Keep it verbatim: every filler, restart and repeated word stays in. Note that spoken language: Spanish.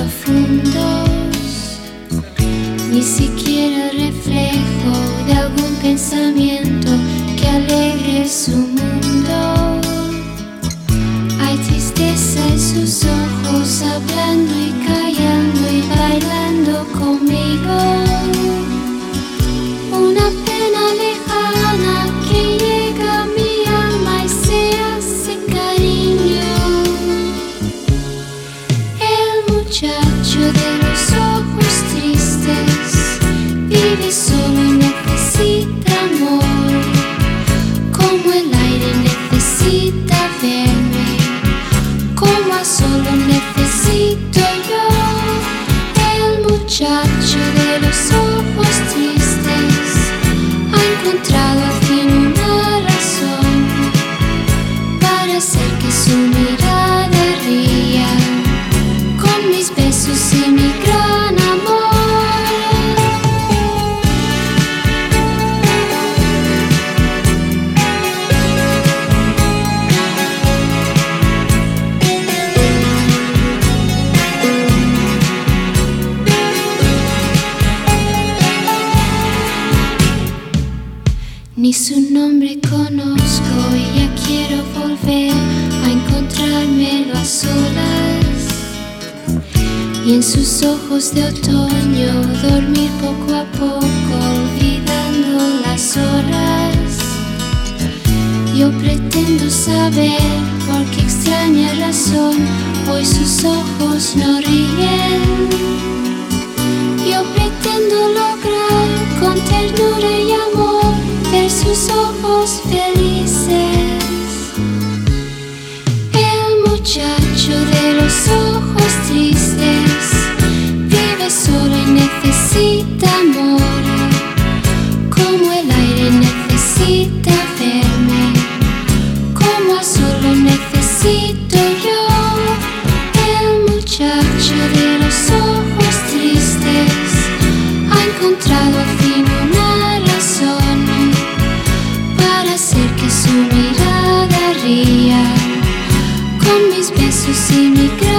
profundos, ni siquiera reflejo de algún pensamiento que alegre su mundo. Hay tristeza en sus ojos, hablando y callando y bailando conmigo. Una pena lejana que llega a mi alma y se hace cariño. El muchacho de los ojos tristes vive solo y necesita amor, como el aire necesita verme, como a solo necesito yo. El muchacho de los ojos tristes ha encontrado al fin una razón para hacer que su mirada ría con mis besos y mi gran amor. Ni su nombre conozco y ya quiero volver a encontrármelo a solas, y en sus ojos de otoño dormir poco a poco olvidando las horas. Yo pretendo saber por qué extraña razón hoy sus ojos no ríen. Yo pretendo lograr con ternura y amor ver sus ojos felices. El muchacho de los ojos tristes vive solo y necesita amor, como el aire necesita verme, como a solo necesito yo. El muchacho de los ojos tristes ha encontrado al fin una razón para hacer que su mirada ría con mis besos y mi gran